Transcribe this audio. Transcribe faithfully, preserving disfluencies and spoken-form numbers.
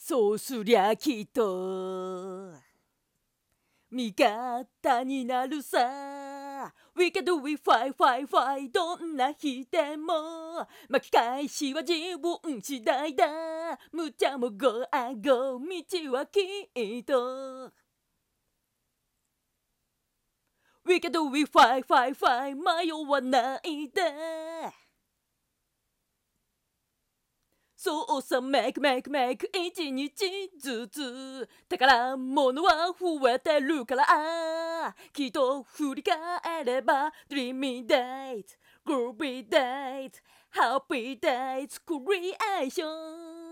そうすりゃきっと味方になるさ。 We can do it fight fight fight どんな日でも巻き返しは自分次第だ。無茶も Go and go 道はきっと We can do it fight fight fight 迷わないで。そうさ make make make 一日ずつ宝物は増えてるから、きっと振り返れば Dreamy date Groovy date Happy dates Creation